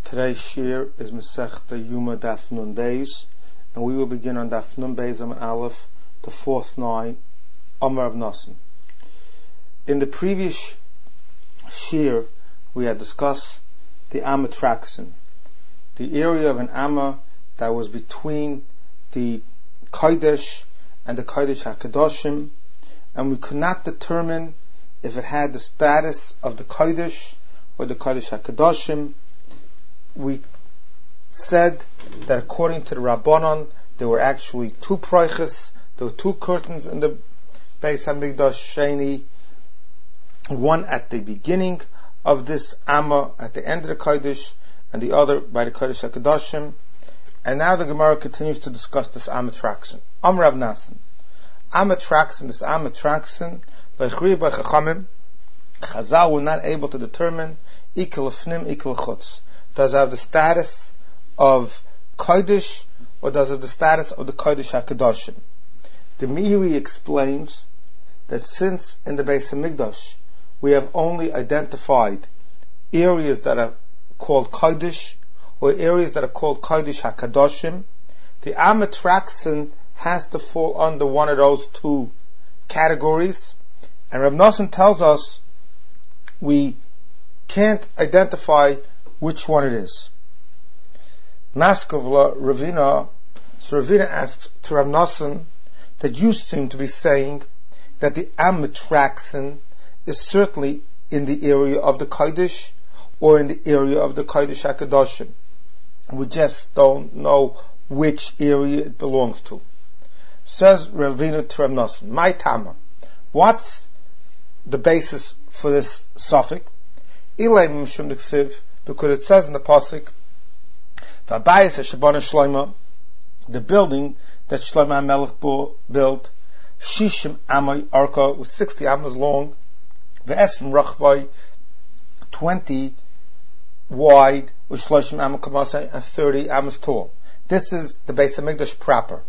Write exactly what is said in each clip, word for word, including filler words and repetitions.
Today's shir is Masechta Yuma Daf Nun Beis, and we will begin on Daf Nun Beis Amud Aleph, the fourth line, Amar Rav Nosson. In the previous shir, we had discussed the Amatraxin, the area of an Amma that was between the Kodesh and the Kodesh HaKadoshim, and we could not determine if it had the status of the Kodesh or the Kodesh HaKadoshim. We said that according to the Rabbanon, there were actually two proiches, there were two curtains in the Beis Hamikdash Sheni, one at the beginning of this Amma, at the end of the Kodesh, and the other by the Kodesh HaKadoshim. And now the Gemara continues to discuss this Amatraxin. Amar Rav Nosson. Amatraxin, this Amatraxin, B'chri B'chachamim, Chazal were not able to determine Ikel Fnim, Ikel Chutz. Does it have the status of Kodesh or does it have the status of the Kodesh HaKadoshim? The Meiri explains that since in the Beis Hamikdash we have only identified areas that are called Kodesh or areas that are called Kodesh HaKadoshim, the Amatraxin has to fall under one of those two categories. And Rav Nosson tells us we can't identify which one it is. Maskovla Ravina, so Ravina asks to Rav Nosson that you seem to be saying that the Amatraxin is certainly in the area of the Kodesh or in the area of the Kodesh HaKadoshim. We just don't know which area it belongs to. Says Ravina to Rav Nosson, my Tama, what's the basis for this suffix? Ilay Mishum Diksiv, because it says in the pasuk, "V'abayis Shabana Shlomo," the building that Shlomo HaMelech built, Shishim Amay Arka was sixty amos long, V'esrim Rachvay, twenty wide, with Shloshim Amay Kamasa, and thirty amos tall. This is the Beis Hamikdash proper.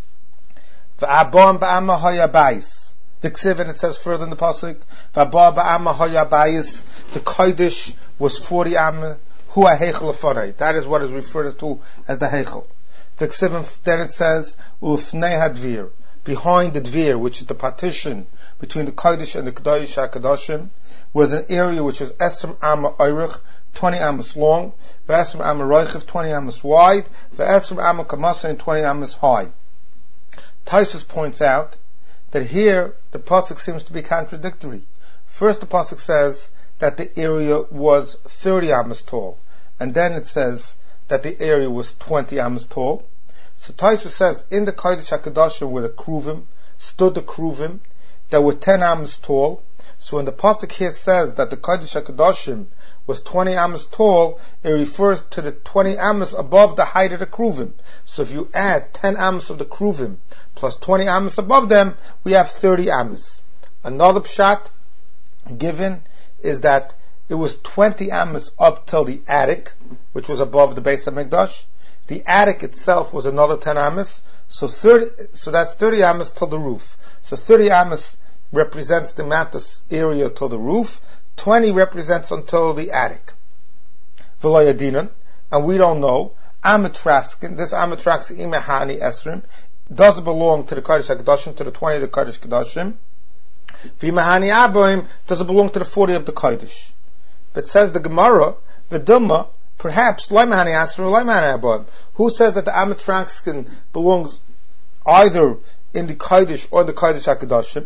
V'abon ba'ama hayabayis. V'ksiv, and it says further in the pasuk, V'abon ba'ama hayabayis, the Kodesh was forty am, hu ha-heichel afonei. That is what is referred to as the heichel. Then it says, ulfnei hadvir, behind the dvir, which is the partition between the Kodesh and the Kodesh HaKadoshim, was an area which was esrim amma oirich, twenty amos long, ve'esrim amma roichiv, twenty amos wide, ve'esrim amma kamasa, and twenty amos high. Taisus points out that here the pasuk seems to be contradictory. First the pasuk says that the area was thirty amos tall, and then it says that the area was twenty amos tall. So Taisus says in the Kodesh HaKadoshim where the Kruvim stood the Kruvim that were ten amos tall. So when the pasuk here says that the Kodesh HaKadoshim was twenty amos tall, it refers to the twenty amos above the height of the Kruvim. So if you add ten amos of the Kruvim plus twenty amos above them, we have thirty amos. Another pshat given is that it was twenty amos up till the attic, which was above the Beis Hamikdash. The attic itself was another ten amos, so thirty, so that's thirty amos till the roof. So thirty amos represents the amount of area till the roof, twenty represents until the attic. V'lo yadinan, and we don't know, Amatraskin, this Amatraskin imehani esrim, does it belong to the Kodesh HaKadoshim, to the twenty of the Kodesh HaKadoshim? V'imahani arboim, does it belong to the forty of the Kodesh? But says the Gemara, V'dilma, perhaps, Laimahani Asr, Laimahani arboim. Who says that the Amatraxkin belongs either in the Kodesh or the Kodesh HaKadoshim?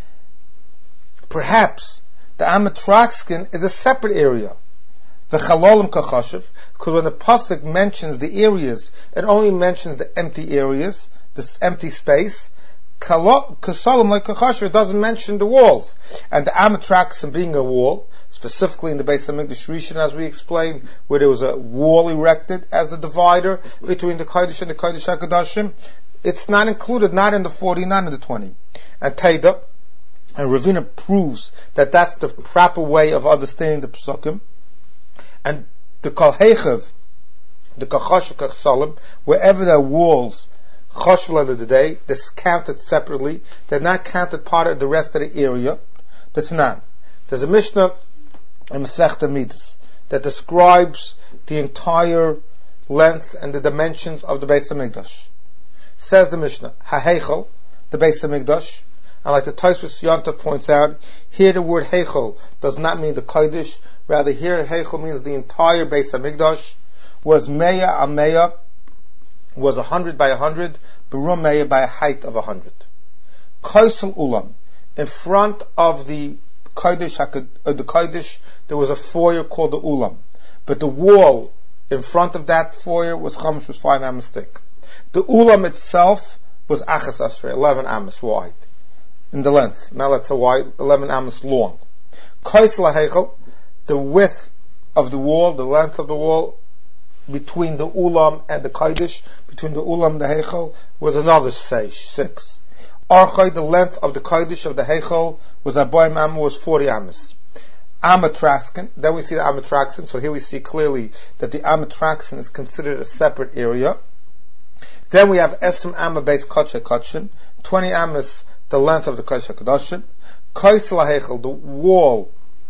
Perhaps the Amatraxkin is a separate area. V'chalolim kachashiv, because when the pasuk mentions the areas, it only mentions the empty areas, this empty space. Kasalim like Kachasher, it doesn't mention the walls. And the Amatraxin being a wall, specifically in the Beis Hamikdash Rishon, as we explained, where there was a wall erected as the divider between the Kodesh and the Kodesh HaKadoshim, it's not included, not in the forty, not in the twenty. And Taida, and Ravina proves that that's the proper way of understanding the Pesukim. And the Kol Heichav, the Kachasher Kasalim, wherever there are walls, Choshvel of the day, they're counted separately. They're not counted part of the rest of the area. The Tanan. There's a Mishnah in Masechta Midas that describes the entire length and the dimensions of the Beis HaMikdash. Says the Mishnah, HaHeichel, the Beis HaMikdash, and like the Tosfos Yontav points out, here the word Heichel does not mean the Kodesh, rather here Heichel means the entire Beis HaMikdash, whereas Meya Ameya was a hundred by a hundred, Berum Meya by a height of a hundred. Kaisel Ulam, in front of the Kodesh, uh, the Kodesh, there was a foyer called the Ulam, but the wall in front of that foyer was Chamish, was five amos thick. The Ulam itself was Achas Asrei, eleven amos wide in the length. Now let's say wide, eleven amos long. Kaisel HaHeichel, the width of the wall, the length of the wall between the Ulam and the Kodesh, between the Ulam and the Heichel, was another say, six. Archai, the length of the Kodesh of the Heichel, was Aboim Amma, was forty amos. Amatraxin, then we see the Amatraxin, so here we see clearly that the Amatraxin is considered a separate area. Then we have Esrim Amma based Kodesh HaKodeshim, twenty amos, the length of the Kodesh HaKodeshim. Kaisel HaHeichel, the wall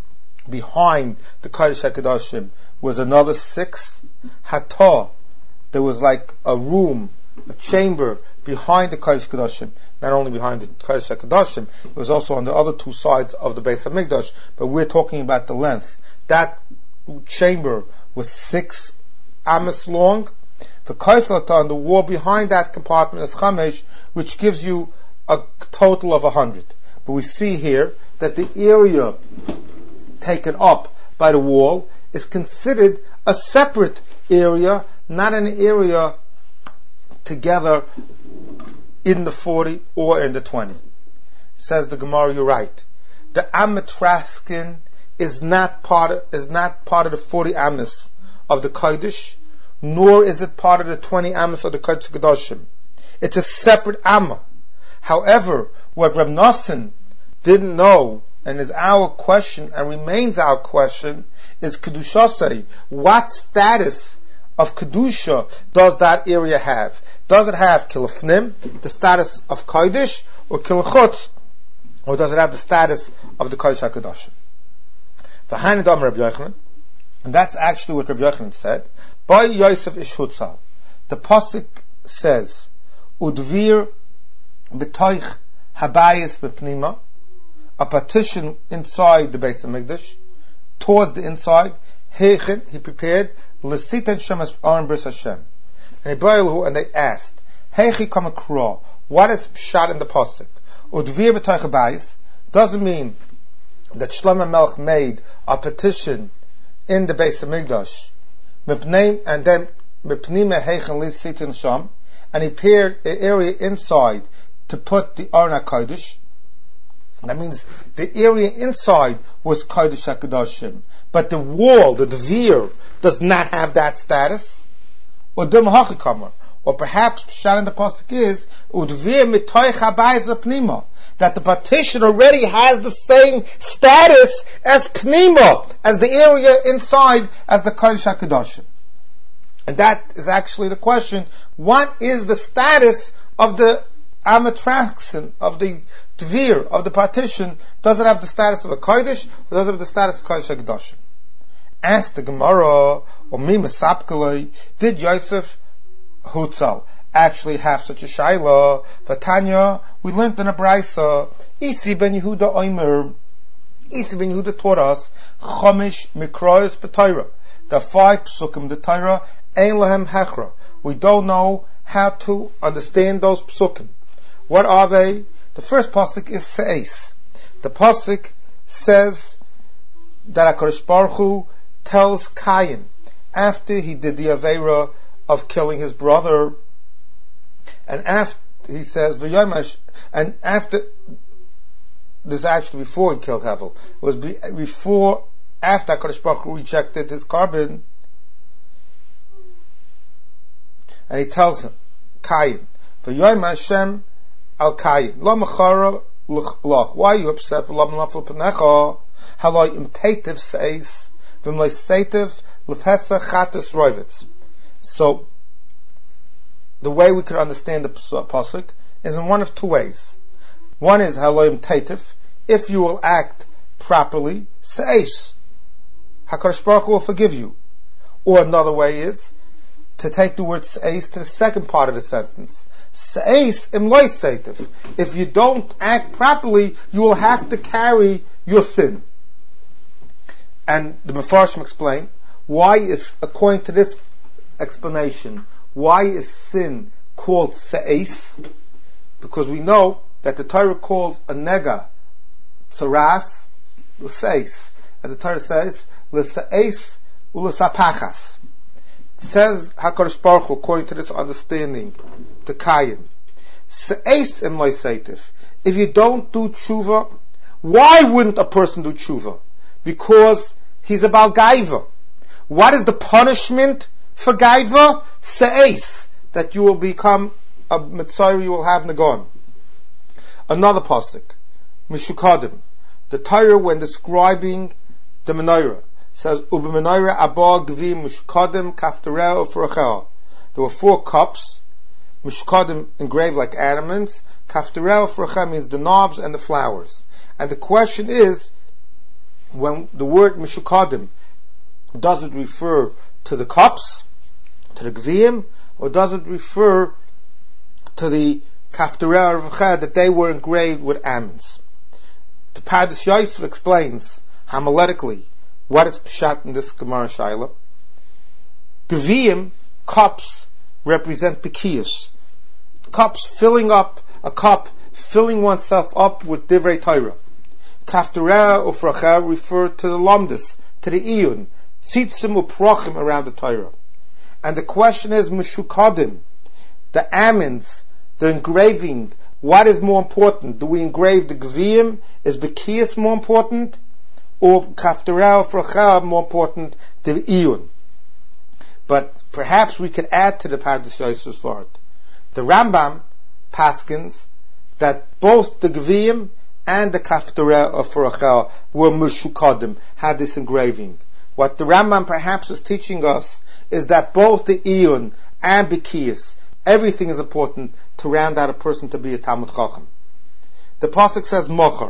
behind the Kodesh HaKodeshim, was another six. Hatah, there was like a room, a chamber behind the Kodesh HaKodeshim, not only behind the Kodesh HaKodeshim, it was also on the other two sides of the Beis HaMikdash, but we're talking about the length. That chamber was six amos long. The Kaisel Hatah, the wall behind that compartment is Chamesh, which gives you a total of a hundred. But we see here that the area taken up by the wall is considered a separate area, not an area together in the forty or in the twenty. Says the Gemara, you're right. The Amatraskin is not part of, is not part of the forty amos of the Kodesh, nor is it part of the twenty amos of the Kodesh HaKodeshim. It's a separate Amma. However, what Reb Nosson didn't know, and is our question, and remains our question, is Kedushasei. What status of Kedusha does that area have? Does it have Kilafnim, the status of Kodesh, or Kilchutz, or does it have the status of the Kodesh HaKodeshim? V'hainadam Rabbi Yochanan, and that's actually what Rabbi Yochanan said. By Yosef Ish Hutzal, the pasuk says, Udvir b'toich habayis b'pnima, a partition inside the Beis HaMikdash, towards the inside. Heichen, he prepared l'sitan shemas aron bris Hashem. And and they asked, Heichi come akra, what is shot in the pasuk? Udvir b'toich habayis doesn't mean that Shlomo Melech made a petition in the Beis HaMikdash, and then mipnima heichen l'sitan sham, and he prepared an area inside to put the Aron HaKodesh. That means the area inside was Kodesh HaKodeshim, but the wall, the dvir, does not have that status. Or dum hachikamer, or perhaps shot in the pasuk is udvir mitoich habayis pnima, that the partition already has the same status as pnima, as the area inside, as the Kodesh HaKodeshim. And that is actually the question: what is the status of the Amatraxin, of the Dvir, of the partition? Does it have the status of a Kodesh, or does it have the status of Kodesh HaKodeshim? Ask the Gemara, or Mima Sapkalei, did Yosef Hutzal actually have such a Shaila? Vatanya, we learned in a Braisa, Isi ben Yehuda Omer, Isi ben Yehuda taught us, Chomish Mikrois B'Torah, the five Psukim, the Torah, Ein Lahem Hechra. We don't know how to understand those Psukim. What are they? The first pasuk is Seis. The pasuk says that HaKadosh Baruch Hu tells Cain, after he did the Aveira of killing his brother, and after he says V'yomash, and after this actually before he killed Hevel, it was be, before after HaKadosh Baruch Hu rejected his carbon, and he tells him Cain, V'yomash Hashem Al Cain, Lo Mechara L'ch. Why are you upset? V'lo M'nafel P'necha. Haloi Imtativ says V'mloi Seitiv L'Pesach Chatas Roivitz. So the way we could understand the pasuk is in one of two ways. One is Haloi Imtativ, if you will act properly, Seis, HaKadosh Baruch Hu will forgive you. Or another way is to take the word se'es to the second part of the sentence. Se'es im loy seitif. If you don't act properly, you will have to carry your sin. And the Mefarshim explain, why is, according to this explanation, why is sin called se'es? Because we know that the Torah calls a nega tzaras l'seis. As the Torah says, l'seis u'l'sapachas. Says HaKadosh Baruch Hu, according to this understanding, the Kayim, se'es im loy seitif. If you don't do tshuva, why wouldn't a person do tshuva? Because he's about gaiva. What is the punishment for gaiva? Se'es, that you will become a mitzvah, you will have nagon. Another pasuk, Mishukadim. The Torah, when describing the menorah, says, Ubi menorah abba gvim Mishukadim kaftareh ufrachel. There were four cups, Mishukadim engraved like adamants, kaftareh ufrachel means the knobs and the flowers. And the question is, when the word Mishukadim, does it refer to the cups, to the gvim, or does it refer to the kaftareh ufrachel, that they were engraved with almonds? The Pardes Yosef explains homiletically what is pshat in this Gemara Shaila. Gvim, cups, represent pikiyus. Cups, filling up a cup, filling oneself up with divrei Torah. Kaftareh ufrachel refer to the lamdus, to the iyun, tzitzim uprochim around the Torah. And the question is, Mishukadim, the almonds, the engraving, what is more important? Do we engrave the gvim? Is bekiyas more important? Or kaftareh ufrachel more important than iyun? But perhaps we could add to the Pardes Yosef's word. The Rambam paskins that both the gvim and the kaftareh ufrachel were mishukadim, had this engraving. What the Rambam perhaps is teaching us is that both the iyun and bekiyas, everything is important to round out a person to be a Talmud Chacham. The pasuk says Mocher.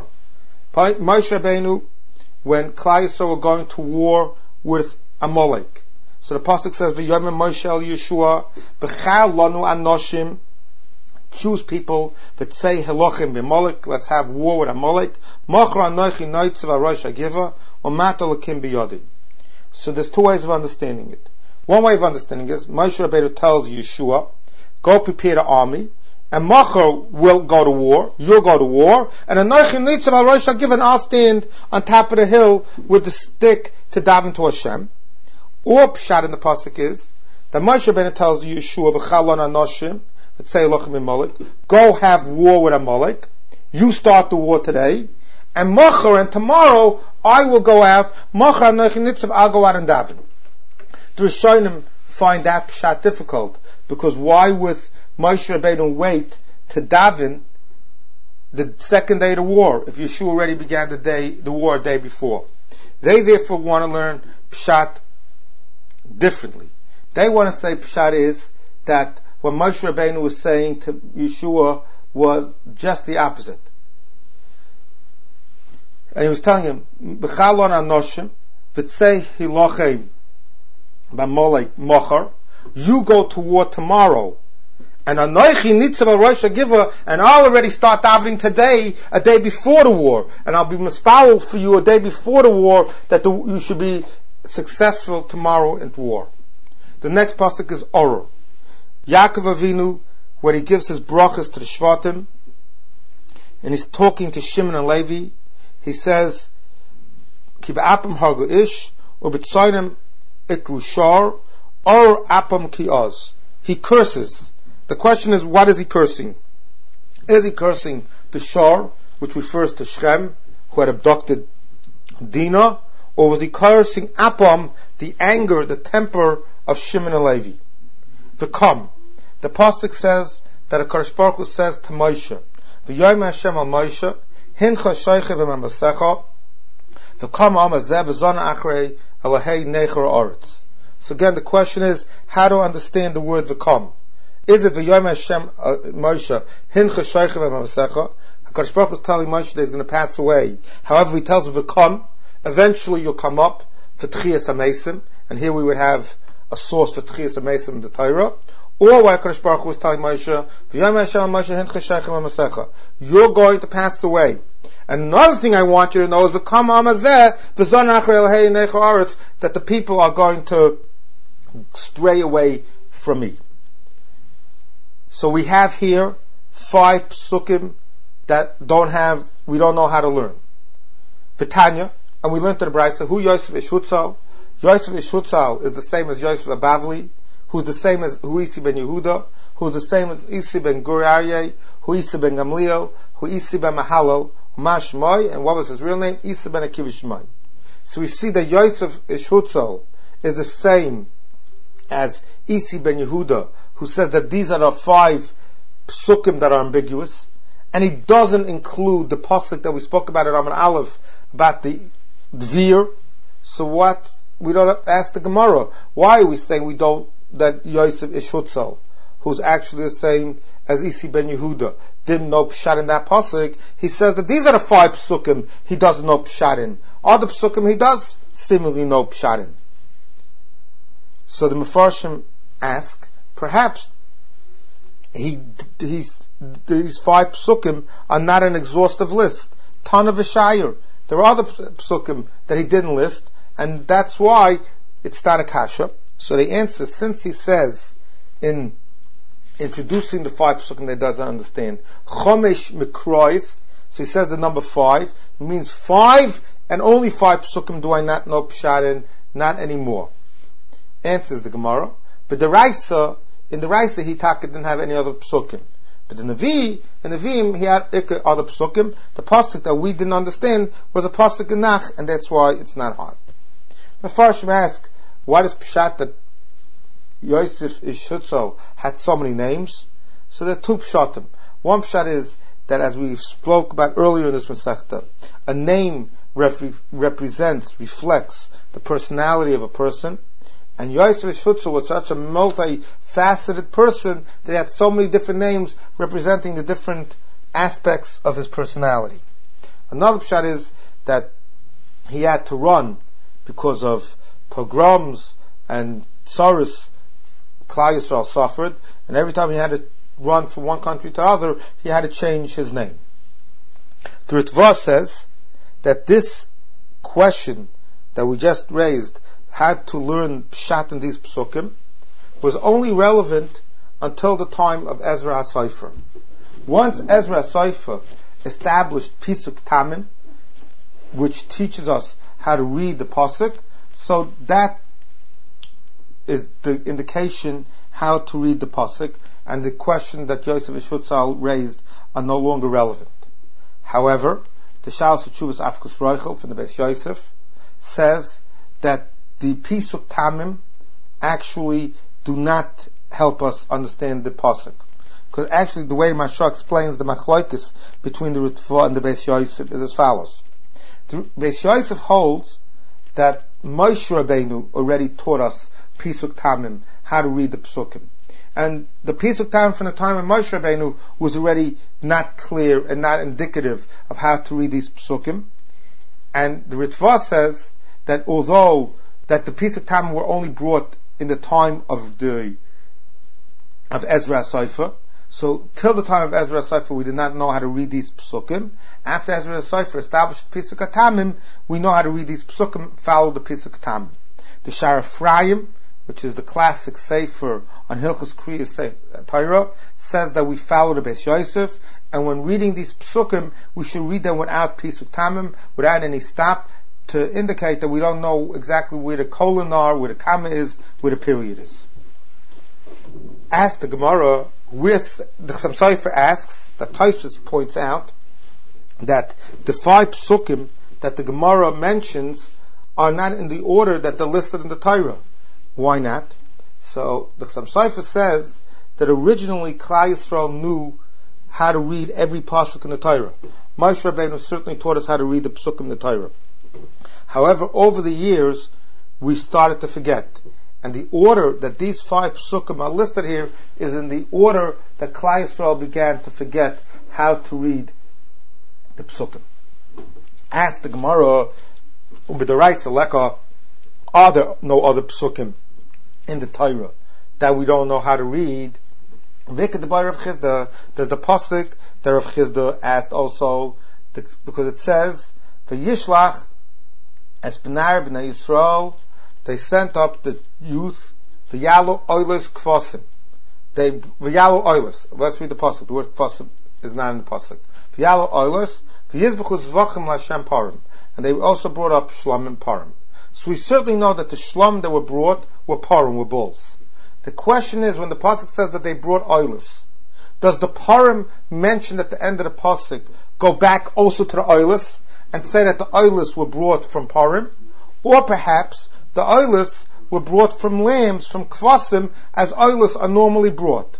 Moshe Rabbeinu, when Klal Yisrael were going to war with Amalek, so the pasuk says V'yomim Moshe el Yeshua b'char lanu anoshim, choose people that say Helochim b'Amalek, let's have war with Amalek. Mocher anochi noitzav arosh hagiva u'mat elakim b'yodi. So there's two ways of understanding it. One way of understanding is Moshe Rabbeinu tells Yeshua, go prepare the army, and Mocher will go to war, you'll go to war, and Anochi Nitzav al Rosh HaGiva, and I'll stand on top of the hill with the stick to daven to Hashem. Or pshat in the pasuk is that Moshe Rabbeinu tells Yeshua, V'chalon anoshim, v'tzei lochem Amalek, go have war with Amalek, you start the war today, and Mocher, and tomorrow I will go out, Mocher Anochi Nitzav, I'll go out and daven. The Rishonim find that pshat difficult, because why would Moshe Rabbeinu wait to daven the second day of the war if Yeshua already began the day, the war a day before? They therefore want to learn pshat differently. They want to say pshat is that what Moshe Rabbeinu was saying to Yeshua was just the opposite. And he was telling him, B'chalon anoshim, v'tzei hilochem b'Amalek mocher, you go to war tomorrow, and Anochi Nitzav al Rosh HaGiva, and I'll already start davening today, a day before the war, and I'll be mispawel for you a day before the war, that the, you should be successful tomorrow in war. The next pasuk is Oror. Yaakov Avinu, where he gives his brachas to the Shvatim, and he's talking to Shimon and Levi, he says, Ki ba'apam hargu ish, or b'tzoynim ikru shar, or apam ki oz. He curses. The question is, what is he cursing? Is he cursing the shar, which refers to Shem, who had abducted Dinah, or was he cursing apam, the anger, the temper of Shimon and Levi? V'kam. The pasuk says that a HaKadosh Baruch Hu says to Moshe, V'yoyim Hashem al Moshe, Hincha shoiche v'mamasecha, v'kam am hazeh v'zona achrei elahei necher oretz. So again, the question is how to understand the word v'kam. Is it v'yoyim Hashem uh, Moshe, Hincha shoiche v'mamasecha? HaKadosh Baruch Hu is telling Moshe that he's going to pass away. However, he tells him v'kam, eventually you'll come up, v'tchias hamesim, and here we would have a source for Tchias HaMesim in the Torah, or what HaKadosh Baruch Hu was telling Moshe, V'yom Hashem Moshe hincha sheichem ha'masecha. You're going to pass away. And another thing I want you to know is the Kam Amazeh, V'zon Achar Elhei Necha Aretz, that the people are going to stray away from me. So we have here five psukim that don't have, we don't know how to learn. V'tanya, and we learned in the Brayso, who Yosef Ish Hutzal. Yosef Ish Hutzal is the same as Yosef Abavli, who's the same as Huisi ben Yehuda, who's the same as Isi ben Gur Aryeh, Huisi ben Gamliel, Huisi ben Mahalal, Mashmoy, and what was his real name? Isi ben Akiva Shmoy. So we see that Yosef Ish Hutzal is the same as Isi ben Yehuda, who says that these are the five psukim that are ambiguous, and he doesn't include the pasuk that we spoke about at Amar Aleph about the Dvir. So what? We don't ask the Gemara. Why are we saying we don't, that Yosef Ish Hutzal, who's actually the same as Isi ben Yehuda, didn't know pshat in that pasuk? He says that these are the five psukim he doesn't know pshat in. Other psukim he does similarly know pshat in. So the Mefarshim ask, perhaps he, he's, these five psukim are not an exhaustive list. Ton of V'shayir. There are other psukim that he didn't list, and that's why it's not a kasha. So the answer, since he says in introducing the five psukim that he doesn't understand, chomesh mikrois, so he says the number five, it means five and only five psukim do I not know pshat in, not anymore. Answers the Gemara, but the Raisa, in the Raisa he taka didn't have any other psukim. But in the Nevi, in the Nevi'im, he had other psukim. The pasuk that we didn't understand was a pasuk in Nach, and that's why it's not hard. The Mefarshim ask, why does pshat that Yosef Ish Hutzal had so many names? So there are two pshatim. One pshat is that, as we spoke about earlier in this Masechta, a name rep- represents, reflects the personality of a person. And Yosef Ish Hutzal was such a multi-faceted person that he had so many different names representing the different aspects of his personality. Another pshat is that he had to run because of pogroms and tsaros. Klal Yisrael suffered, and every time he had to run from one country to another, he had to change his name. The Ritva says that this question that we just raised, had to learn pshat in these psukim, was only relevant until the time of Ezra HaSofer. Once Ezra HaSofer established Pisuk Tamim, which teaches us how to read the pasuk, so that is the indication how to read the pasuk, and the question that Yosef Ish Hutzal raised are no longer relevant. However, the Shalos HaTshuvos Afkus Roichel from the Beis Yosef says that the Pisuk Tamim actually do not help us understand the pasuk, because actually the way Mashah explains the machlokes between the Ritva and the Beis Yosef is as follows. The Beis Yosef holds that Moshe Rabbeinu already taught us Pisuk Tamim, how to read the psukim, and the Pisuk Tamim from the time of Moshe Rabbeinu was already not clear and not indicative of how to read these psukim. And the Ritva says that although that the Pisuk Tamim were only brought in the time of the of Ezra HaSofer, so till the time of Ezra HaSofer we did not know how to read these psukim. After Ezra HaSofer established Pisuk Tamim, we know how to read these psukim, follow the Pisuk Tamim. The Shar Ephraim, which is the classic sefer on Hilchos Kriyas Torah, says that we follow the Beis Yosef, and when reading these psukim, we should read them without Pisuk Tamim, without any stop, to indicate that we don't know exactly where the colon are, where the comma is, where the period is. Ask the Gemara, where the Chassam Sofer asks, that Tosfos points out, that the five psukim that the Gemara mentions are not in the order that they're listed in the Torah. Why not? So the Chassam Sofer says that originally Klal Yisrael knew how to read every pasuk in the Torah. Moshe Rabbeinu certainly taught us how to read the psukim in the Torah. However, over the years, we started to forget. And the order that these five psukim are listed here is in the order that Klal Yisrael began to forget how to read the psukim. Ask the Gemara, are there no other psukim in the Torah that we don't know how to read. There's the pasuk that Rav Chizda asked also, because it says, "V'yishlach es b'nai b'nai Yisrael," they sent up the youth, v'yalu oilus kvasim. They v'yalu oilus. Let's read the pasuk. The word kvasim is not in the pasuk. V'yalu oilus v'yizbechu zvachim l'Hashem parim, and they also brought up shlomim parim. So we certainly know that the shlom that were brought were parim, were bulls. The question is, when the pasuk says that they brought oilus, does the parim mentioned at the end of the pasuk go back also to the oilus and say that the oilus were brought from parim, or perhaps the oilus were brought from lambs, from kvasim, as oilus are normally brought?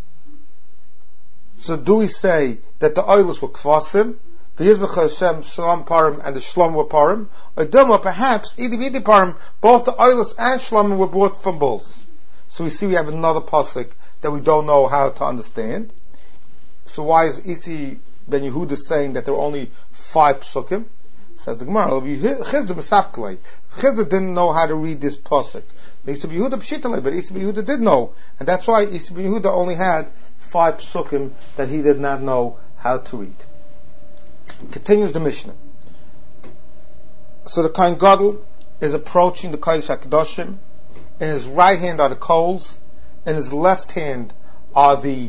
So do we say that the oilus were kvasim, the Yizbech Hashem Shalom Parim and the Shlom were Parim, or Duma, perhaps Idi Vidi Parim, both the oilus and Shlom were brought from bulls? So we see we have another pasuk that we don't know how to understand. So why is Isi Ben Yehuda saying that there are only five psukim? Says the Gemara, Chizda didn't know how to read this pasuk. Isi Ben Yehuda Pshitale, but Isi Ben Yehuda did know, and that's why Isi Ben Yehuda only had five psukim that he did not know how to read. Continues the Mishnah. So the Kohen Gadol is approaching the Kodesh HaKadoshim. In his right hand are the coals, in his left hand are the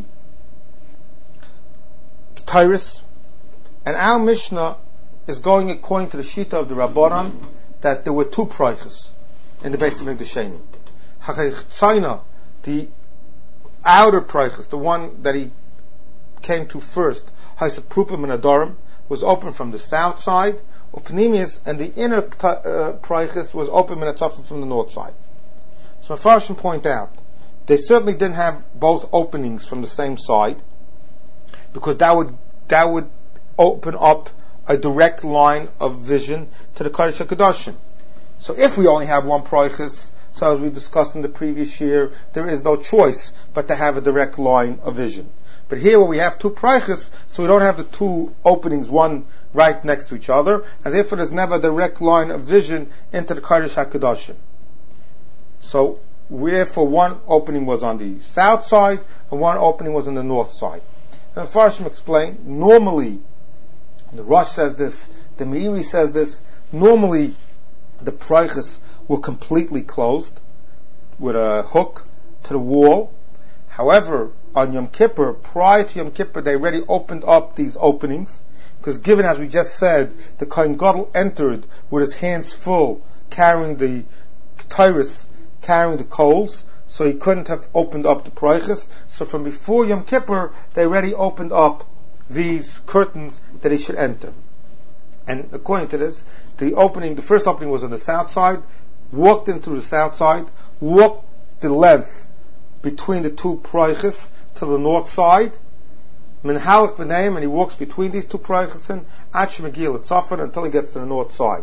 Tyrus, and our Mishnah is going according to the Shita of the Rabbanan that there were two Proiches in the Beis HaMikdash Sheni. The outer Proiches, the one that he came to first, Haisaprupa and Adorim, was open from the south side of Pneumius, and the inner uh, Proiches was open and from the north side. So Mepharshim point out, they certainly didn't have both openings from the same side, because that would that would open up a direct line of vision to the Kodesh HaKadoshim. So if we only have one Proiches, so as we discussed in the previous year, there is no choice but to have a direct line of vision. But here where we have two Proiches, so we don't have the two openings, one right next to each other, and therefore there's never a direct line of vision into the Kodesh HaKadoshim. So, wherefore one opening was on the south side and one opening was on the north side. And the Farshim explained, normally, the Rosh says this, the Meiri says this, normally the Proiches were completely closed with a hook to the wall. However, on Yom Kippur, prior to Yom Kippur, they already opened up these openings, because given, as we just said, the Kohen Gadol entered with his hands full, carrying the Tyrus, carrying the coals, so he couldn't have opened up the Proiches. So from before Yom Kippur, they already opened up these curtains that he should enter. And according to this, the opening, the first opening was on the south side, walked in through the south side, walked the length between the two Proiches to the north side, Minhalach B'neim, and he walks between these two Proiches in Achim Megil Tzafan until he gets to the north side.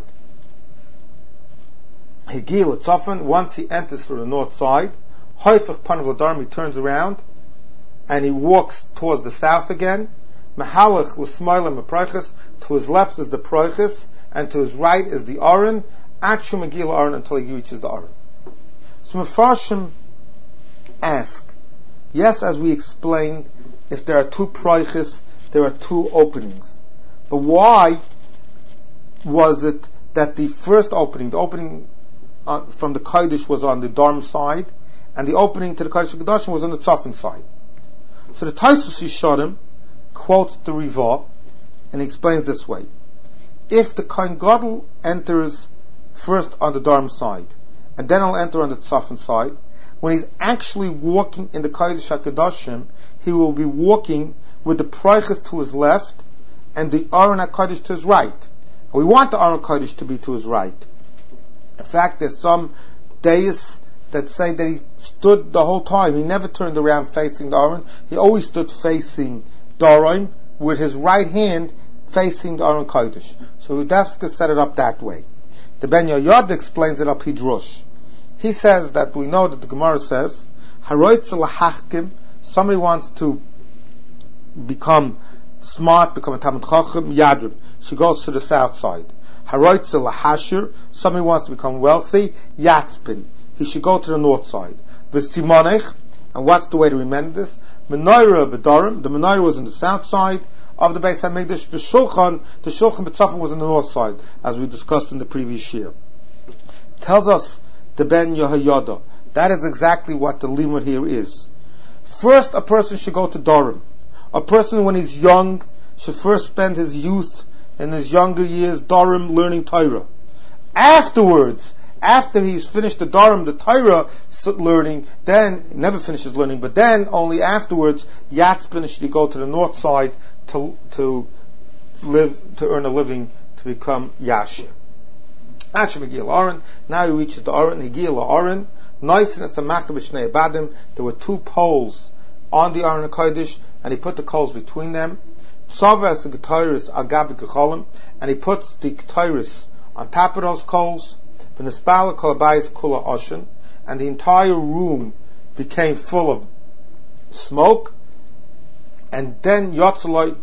Higil Tzafan, once he enters through the north side, Hoifach Panav L'Darim, he turns around and he walks towards the south again. Mehalach L'Smoilem Proiches, to his left is the Proiches, and to his right is the Aron, Achim Megil Aron, until he reaches the Aron. So Mefarshim ask, yes, as we explained, if there are two Proiches, there are two openings. But why was it that the first opening, the opening Uh, from the Kodesh was on the Dharm side, and the opening to the Kodesh HaKadoshim was on the Tzafin side? So the Tosfos Yesharim quotes the Rivah and explains this way: if the Kohen Gadol enters first on the Dharm side, and then he'll enter on the Tzafin side, when he's actually walking in the Kodesh HaKadoshim, he will be walking with the Proiches to his left and the Aron HaKadosh to his right. And we want the Aron HaKadosh to be to his right. In fact, there's some deists that say that he stood the whole time. He never turned around facing the Aron. He always stood facing the Aron with his right hand facing the Aron Kodesh. So Hudafka set it up that way. The Ben Yoyad explains it up Hidrosh. He says that we know that the Gemara says, somebody wants to become smart, become a Talmid Chacham, Yadrim. She goes to the south side. Haroitza lahashir, somebody wants to become wealthy, Yatzpin. he should go to the north side. V'simonech, and what's the way to remember this? Menorah b'darim, the menorah was on the south side of the Beis HaMikdash. V'shulchan, the shulchan b'tzafim was on the north side, as we discussed in the previous year. Tells us the Ben Yehoyada. That is exactly what the limud here is. First, a person should go to Darim. A person, when he's young, should first spend his youth in his younger years Darim learning Torah. Afterwards, after he's finished the Darim, the Torah learning, then he never finishes learning, but then only afterwards, Yatzpin should he go to the north side to to live to earn a living to become Yashir. Now he reaches the Aron. Higil Aron. There were two poles on the Aron HaKodesh, and he put the coals between them. And he puts the Ketores on top of those coals. And the entire room became full of smoke. And then Yotzaloi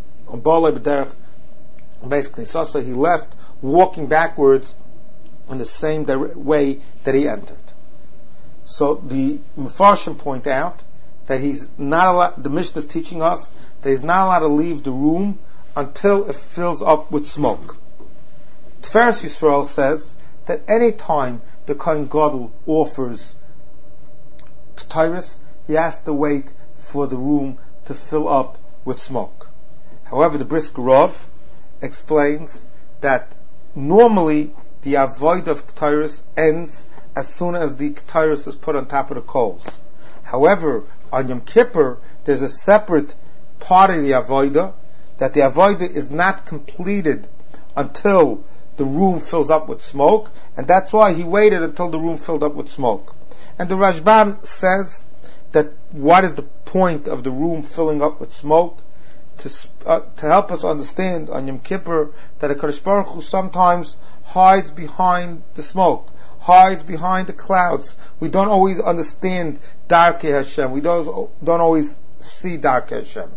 basically, so, so he left walking backwards in the same way that he entered. So the Mefarshim point out that he's not allowed, the Mishnah is teaching us that he's not allowed to leave the room until it fills up with smoke. Tiferes Yisrael says that any time the Kohen Gadol offers Ketores, he has to wait for the room to fill up with smoke. However, the Brisker Rov explains that normally the avoid of Ketores ends as soon as the Ketores is put on top of the coals. However, on Yom Kippur, there's a separate part of the avodah, that the avodah is not completed until the room fills up with smoke, and that's why he waited until the room filled up with smoke. And the Rashbam says that what is the point of the room filling up with smoke? To uh, to help us understand on Yom Kippur that a Kadosh Baruch Hu sometimes hides behind the smoke, hides behind the clouds. We don't always understand Darkei Hashem. We don't don't always see Darkei Hashem.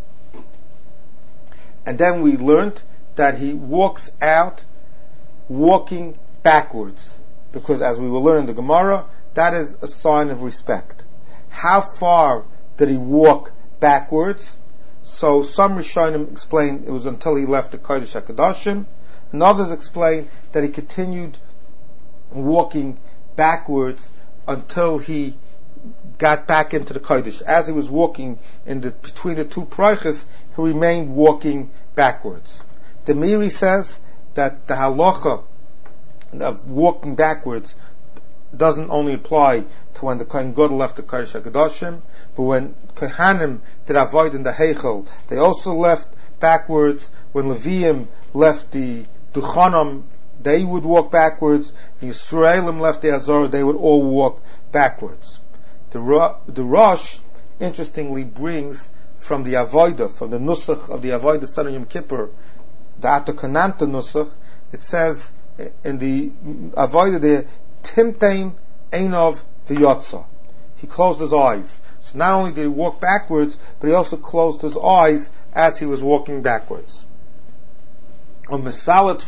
And then we learned that he walks out walking backwards, because as we will learn in the Gemara, that is a sign of respect. How far did he walk backwards? So some Rishonim explain it was until he left the Kodesh HaKadoshim, and others explain that he continued walking backwards until he got back into the Kodesh. As he was walking in the, between the two Parachas, he remained walking backwards. The Miri says that the halacha of walking backwards doesn't only apply to when the Kohen Gadol left the Kodesh HaKadoshim, but when Kohanim did avoid in the Heichel, they also left backwards. When Leviim left the Duchanim, they would walk backwards. The Yisraelim left the Azor, they would all walk backwards. The, Ra- the Rosh, interestingly, brings from the Avodah, from the Nusach of the Avodah Son of Yom Kippur, the Atakananta Nusach, it says in the Avodah there, Timteim Einov V'yotza. He closed his eyes. So not only did he walk backwards, but he also closed his eyes as he was walking backwards. And he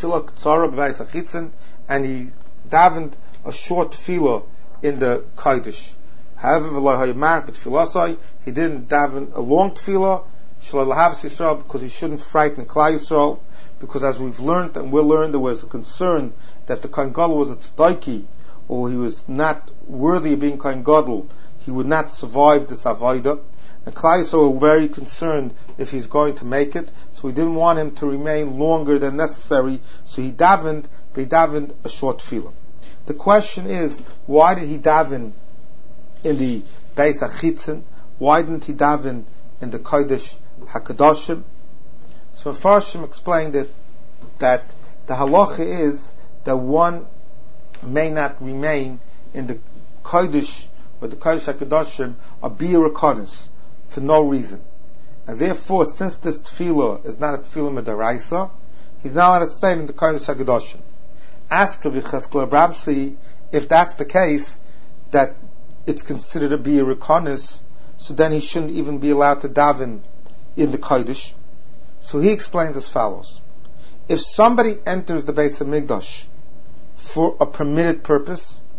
davened a short tefillah in the Kodesh. However, he didn't daven a long tefillah because he shouldn't frighten Klal Yisrael, because as we've learned and we'll learn, there was a concern that if the Kohen Gadol was a tzedaki, or he was not worthy of being Kohen Gadol, he would not survive this avodah. And Klal Yisrael were very concerned if he's going to make it, so he didn't want him to remain longer than necessary, so he davened, but he davened a short tefillah. The question is, why did he daven in the Beis HaChitzon? Why didn't he daven in the Kodesh HaKadoshim? So Farshim explained it, that the halacha is that one may not remain in the Kodesh or the Kodesh HaKadoshim a bir rekonis for no reason. And therefore, since this tefillah is not a tefillah medaraisa, he's not allowed to stay in the Kodesh HaKadoshim. Ask Rabbi Cheskel Abramsi if that's the case, that it's considered a bir rekonis, so then he shouldn't even be allowed to daven in the Kodesh. So he explains as follows. If somebody enters the Beis HaMikdash for a permitted purpose,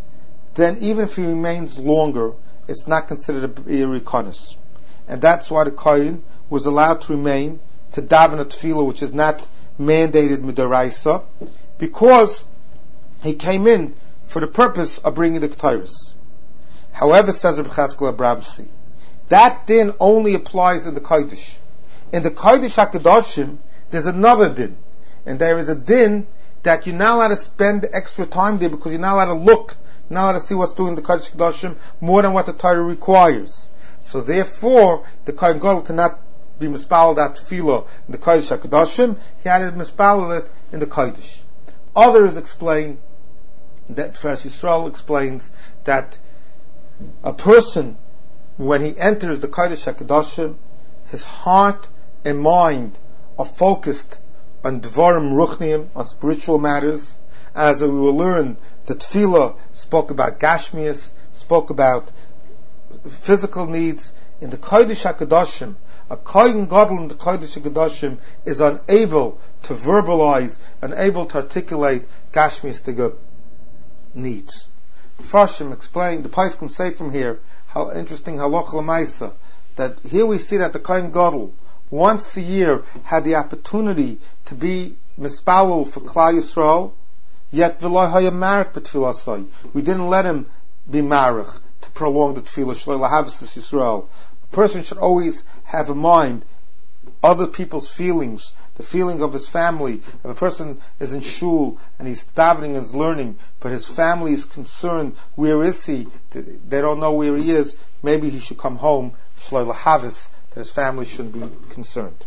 then even if he remains longer, it's not considered a Birikonis. And that's why the Kohen was allowed to remain to daven a tefillah, which is not mandated midaraisa, because he came in for the purpose of bringing the Ketairis. However, says Reb Cheskel Abramsi, that din only applies in the Kodesh. In the Kodesh HaKadoshim, there's another din. And there is a din that you're not allowed to spend extra time there because you're not allowed to look, you're not allowed to see what's doing in the Kodesh HaKadoshim more than what the Torah requires. So therefore, the Kohen Gadol cannot be mispaled at tefillah in the Kodesh HaKadoshim. He had to mispaled it in the Kodesh. Others explain that Tiferes Yisrael explains that a person, when he enters the Kodesh HaKadoshim, his heart and mind are focused on Dvarim Ruchniim, on spiritual matters. As we will learn, the Tefillah spoke about Gashmias, spoke about physical needs. In the Kodesh HaKadoshim, a Kohen Gadol in the Kodesh HaKadoshim is unable to verbalize, unable to articulate Gashmias to good needs. The Farshim explained, the Paiskim say from here, how interesting halacha l'maisa, that here we see that the Kohen Gadol once a year had the opportunity to be mispalul for Klal Yisrael, yet v'lo haya marek b'tfilasai. We didn't let him be marech to prolong the tefillah shloi lahavas Yisrael. A person should always have in mind other people's feelings, the feeling of his family. If a person is in shul and he's davening and is learning, but his family is concerned, where is he? They don't know where he is. Maybe he should come home, shloi lahavas, that his family shouldn't be concerned.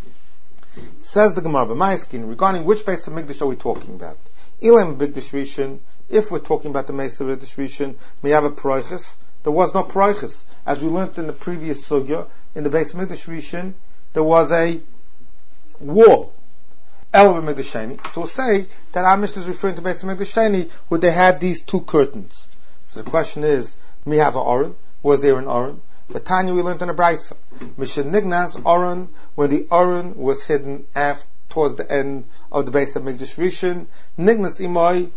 Says the Gemara, B'maiskin, regarding which Beis HaMikdash are we talking about? Ilam B'Mikdash Rishon, if we're talking about the Beis HaMikdash Rishon, may have a Paroiches. There was no Paroiches. As we learned in the previous sugya, in the Beis HaMikdash Rishon, there was a wall. El B'Mikdash Sheni. So we'll say that our Mishnah is referring to Beis HaMikdash Sheni, where they had these two curtains. So the question is, may have an Aron? Was there an Aron? For Tanya, we learned in a Brisa, Mishnah Nignas Aron, when the Aron was hidden after, towards the end of the Beis HaMikdash Rishon, Nignas Imai,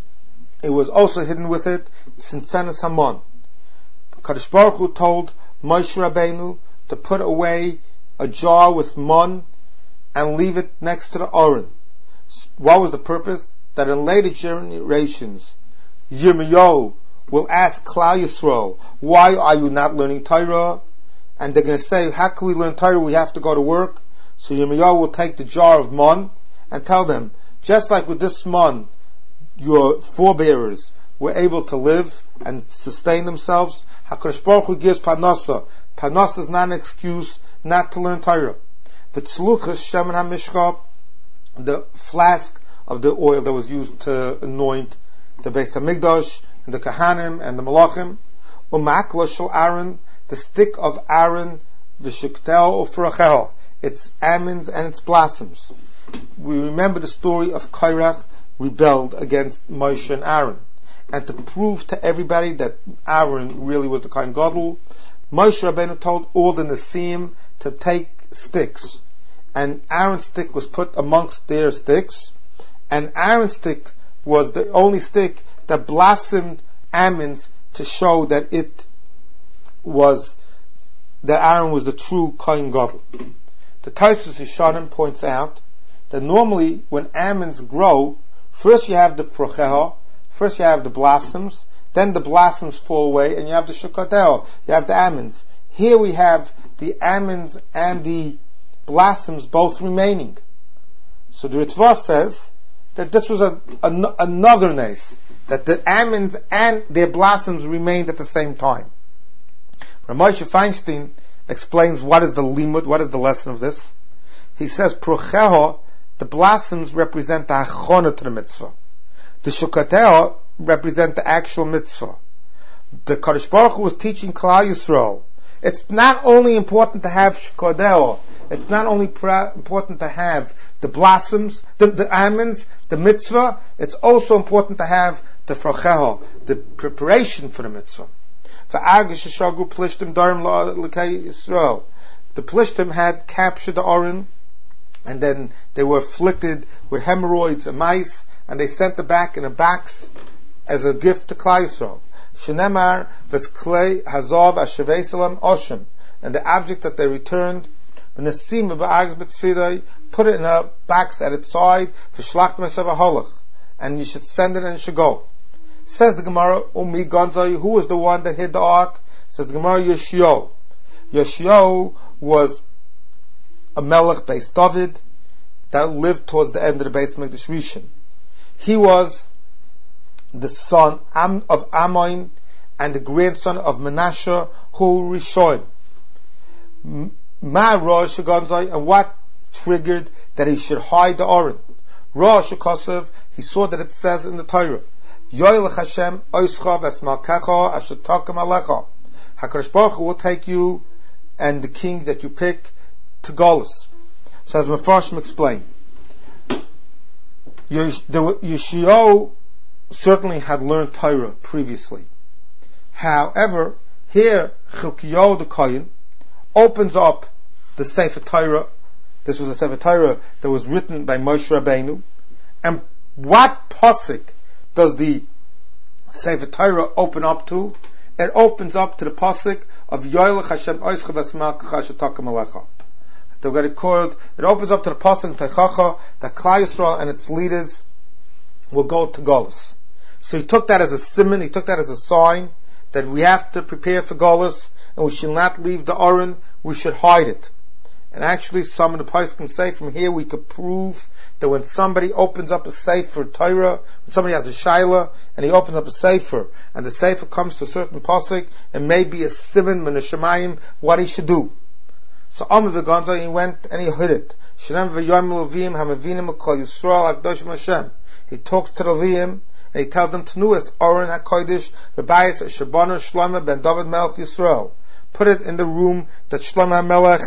it was also hidden with it, since Senes Hamon. Kadosh Baruch Hu told Moshe Rabbeinu to put away a jar with mon and leave it next to the Aron. What was the purpose? That in later generations, Yirmiyahu will ask Klal Yisrael, why are you not learning Torah? And they're going to say, how can we learn Torah? We have to go to work. So Yirmiyahu will take the jar of mon and tell them, just like with this mon, your forebearers were able to live and sustain themselves, HaKadosh Baruch Hu gives Parnasa. Parnasa is not an excuse not to learn Torah. The tzluchas shemen hamishcha, the flask of the oil that was used to anoint the Beis HaMikdash, and the Kahanim and the Malachim, umakla shel Aaron, the stick of Aaron, v'shuktel ufracheho, its almonds and its blossoms. We remember the story of Korach rebelled against Moshe and Aaron, and to prove to everybody that Aaron really was the Kohen Gadol, Moshe Rabbeinu told all the Nesim to take sticks, and Aaron's stick was put amongst their sticks, and Aaron's stick was the only stick that blossomed almonds to show that it was, that Aaron was the true Kohen Gadol. The Tosfos Yeshanim points out that normally when almonds grow, first you have the frocheha, first you have the blossoms, then the blossoms fall away, and you have the shukateo, you have the almonds. Here we have the almonds and the blossoms both remaining. So the Ritva says that this was a, a, another nes, that the almonds and their blossoms remained at the same time. Ramosha Feinstein explains what is the limud, what is the lesson of this. He says, Procheho, the blossoms represent the achona to the mitzvah. The shukateo represent the actual mitzvah. The Kadosh Baruch Hu was teaching Klal Yisrael. It's not only important to have shukateo, it's not only pra- important to have the blossoms, the, the almonds, the mitzvah, it's also important to have the frocheho, the preparation for the mitzvah. The Plishtim had captured the Aron, and then they were afflicted with hemorrhoids and mice, and they sent it back in a box as a gift to Klal Yisrael. Shenemar v'sklei hazav ashevesalam oshim, and the object that they returned, v'nesim v'ba'args b'tzidai, put it in a box at its side, v'shlach b'mesav holach, and you should send it and it should go. Says the Gemara, Umi Gonzai, who was the one that hid the ark? Says the Gemara, Yoshio. Yoshio was a melech Beis David that lived towards the end of the Beis Mikdash Rishon. He was the son of Amoin and the grandson of Menashe, who Rishon. Ma Rosh Gonzai, and what triggered that he should hide the Aron? Rosh Kosev, he saw that it says in the Torah, Yoylech Hashem oischa v'esmalkecha asher takem alecha. HaKadosh Baruch Hu will take you and the king that you pick to Golus. So as Mefarshim explained, Yoshio certainly had learned Torah previously. However, here Chilkiyahu the Kohen opens up the Sefer Torah. This was a Sefer Torah that was written by Moshe Rabbeinu. And what pasuk does the Sefer Torah open up to? It opens up to the pasuk of Yoylech Hashem oischa v'esmalkecha asher takem alecha. They've got it called. It opens up to the pasuk Teichacha that Klal Yisrael and its leaders will go to Golus. So he took that as a siman. He took that as a sign that we have to prepare for Golus, and we should not leave the Aron. We should hide it. And actually, some of the poskim say from here we could prove that when somebody opens up a sefer Torah, when somebody has a shaila and he opens up a sefer, and the sefer comes to a certain pasuk, and maybe a siman min hashamayim, what he should do. So Amr v'Gonza, he went and he hid it. Shalem v'yom l'Levim hamavinim l'Klal Yisrael ha'kadoshim Hashem. He talks to the Levim and he tells them Tenuas Aron HaKodesh v'bayis Shabana Shlomo ben David Melech Yisrael. Put it in the room that Shlomo Melech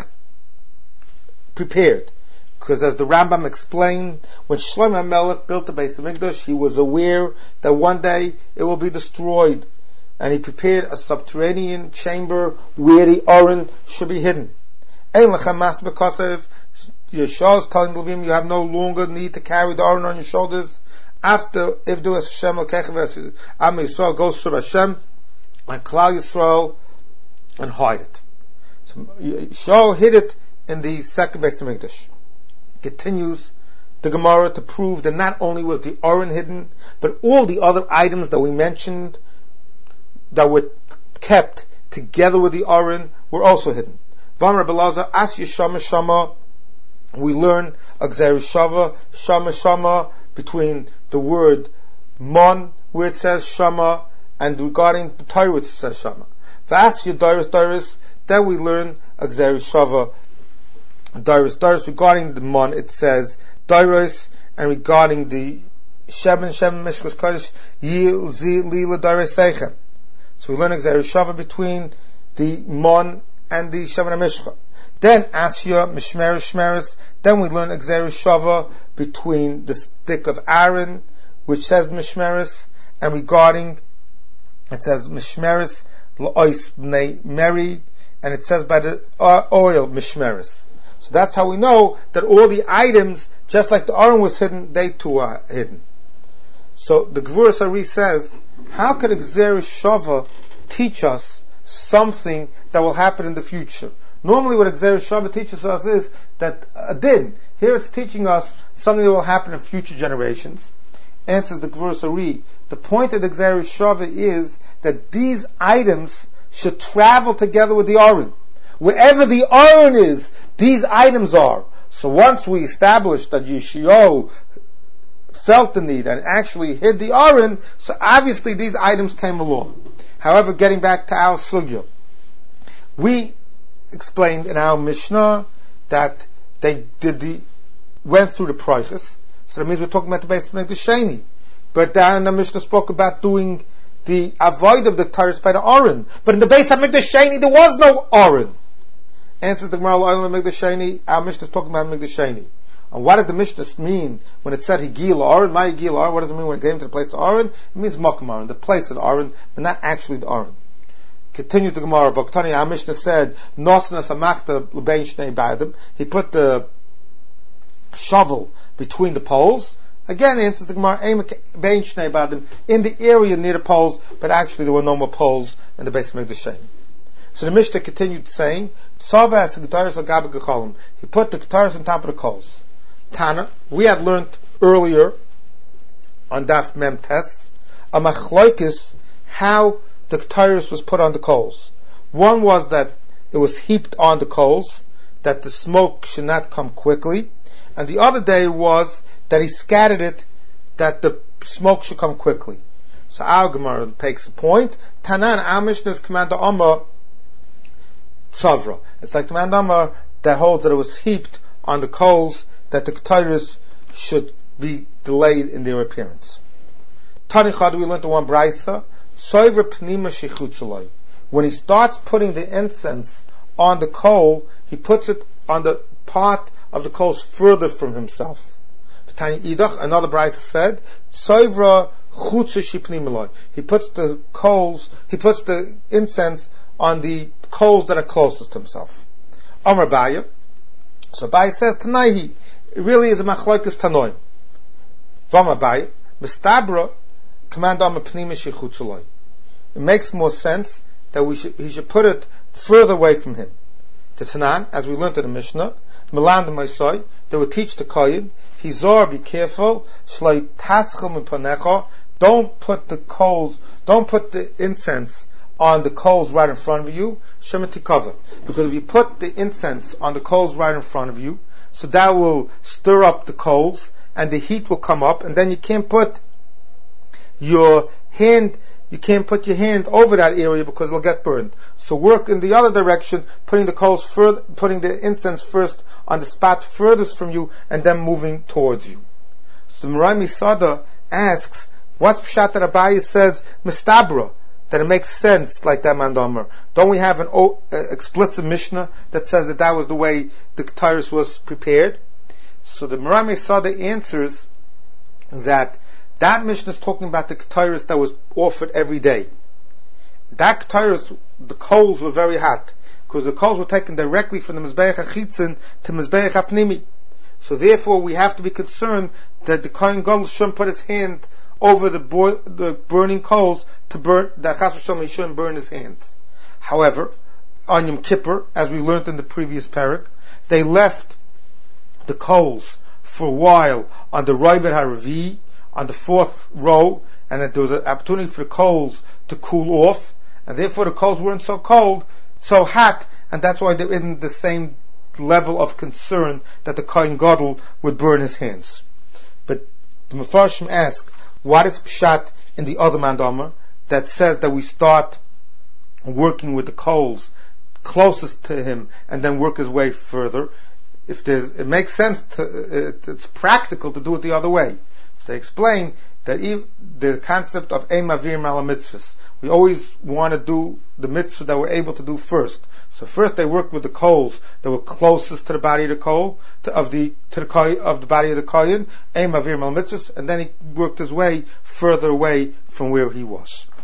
prepared. Because as the Rambam explained, when Shlomo Melech built the Beis Hamikdash, he was aware that one day it will be destroyed, and he prepared a subterranean chamber where the Aron should be hidden. Ein lechem mas b'kosev, Yeshua is telling the Levim, you have no longer need to carry the Aron on your shoulders. After Ivdu es Hashem l'kecha Am Yisrael goes to Hashem and Klal Yisrael and hide it. So Yeshua hid it in the second Beis Hamikdash. Continues the Gemara to prove that not only was the Aron hidden, but all the other items that we mentioned that were kept together with the Aron were also hidden. Vamar Belaza As Yeshama Shama, we learn Agzer Shava Shama Shama between the word Mon where it says Shama and regarding the Torah which says Shama. Vas Yadaris Daris, then we learn Agzer Shava Dairis, Dairis, regarding the Mon, it says Dairis, and regarding the Sheben, Sheben, Mishkas Kodesh, Yil, Zi, Lila, Dairis, Seichem. So we learn Exer Shava between the Mon and the Sheben HaMishcha. Then Asya, Mishmeres, Shmeres, then we learn Exer Shava between the stick of Aaron, which says Mishmeres, and regarding, it says Mishmeres, L'ois Bnei Meri, and it says by the uh, oil, Mishmeres. So that's how we know that all the items, just like the Aron was hidden, they too are hidden. So the Gvuras Ari says, how could Gzer Shava teach us something that will happen in the future? Normally what Gzer Shava teaches us is that a din. Here it's teaching us something that will happen in future generations. Answers the Gvuras Ari, the point of the Gzer Shava is that these items should travel together with the Aron. Wherever the Aron is, these items are. So once we establish that Yeshio felt the need and actually hid the Aron, so obviously these items came along. However, getting back to our sugya, we explained in our Mishnah that they did the went through the process. So that means we're talking about the Beis Hamikdash Sheni. But then the Mishnah spoke about doing the avoid of the Taurus by the Aron. But in the Beis Hamikdash Sheni there was no Aron. Answers the Gemara, our Mishnah is talking about Hamikdash Sheni. And what does the Mishnah mean when it said Higil Aron, my Higil Aron? What does it mean when it came to the place of Aron? It means Makam Aron, the place of the Aron, but not actually the Aron. Continues the Gemara, Vaktani, our Mishnah said, Nosna Samachta L'bein Shnei Ba'adim. He put the shovel between the poles, Again, answers the Gemara, in the area near the poles, but actually there were no more poles in the Beis Hamikdash. So the Mishnah continued saying, he put the Ketaris on top of the coals. Tana, we had learned earlier on Daf Mem Tes, a machloikis, how the Ketaris was put on the coals. One was that it was heaped on the coals, that the smoke should not come quickly, and the other day was that he scattered it, that the smoke should come quickly. So our Gemara takes the point. Tanan, our Mishnah is Commander Amar Tzavra. It's like the Commander Amar that holds that it was heaped on the coals, that the Ketaris should be delayed in their appearance. Tani Chad, we learned the one Braisa, Soivra Pnima Shechutzalai. When he starts putting the incense on the coal, he puts it on the part of the coals further from himself. Another Braisa said, Soivra Chutza Shipnimalai. He puts the coals, he puts the incense on the coals that are closest to himself. Amar Baya. So Baya says, Tanaihi, it really is a machloikas Tanoim. Vama Baya, Mistabra, command Amar Pnima Shechutzalai. It makes more sense that we should, he should put it further away from him. The Tanan, as we learned in the Mishnah, Milan de Moisai, they would teach the Kohen, Hizor, be careful, Shloi Taschel Mipanecha, don't put the coals, don't put the incense on the coals right in front of you, Shemetikava. Because if you put the incense on the coals right in front of you, so that will stir up the coals, and the heat will come up, and then you can't put your hand You can't put your hand over that area because it'll get burned. So work in the other direction, putting the coals further, putting the incense first on the spot furthest from you, and then moving towards you. So Murai Misada asks, what's Pshat that Abaye says Mistabra, that it makes sense like that Mandomer? Don't we have an o- uh, explicit Mishnah that says that that was the way the Ketaris was prepared? So the Murai Misada answers that that Mishnah is talking about the Ketaris that was offered every day. That Ketaris, the coals were very hot, because the coals were taken directly from the Mizbeach HaChitzin to Mizbeach HaPnimi. So therefore we have to be concerned that the Kohen Gadol shouldn't put his hand over the, bo- the burning coals to burn, that Chas v'Shalom he shouldn't burn his hands. However, on Yom Kippur, as we learned in the previous parak, they left the coals for a while on the Roived HaRavi, on the fourth row, and that there was an opportunity for the coals to cool off, and therefore the coals weren't so cold, so hot, and that's why there isn't the same level of concern that the Kohen Gadol would burn his hands. But the Mefarshim ask, what is Pshat in the other Mandomer that says that we start working with the coals closest to him and then work his way further? If there's, it makes sense to, it, it's practical to do it the other way. So they explain that if the concept of Ein Mavir Mala Mitzvahs, we always want to do the mitzvah that we're able to do first. So first they worked with the coals that were closest to the body of the coal, to, of the to the kohen, of the body of the kohen, Ein Mavir Mala Mitzvahs, and then he worked his way further away from where he was.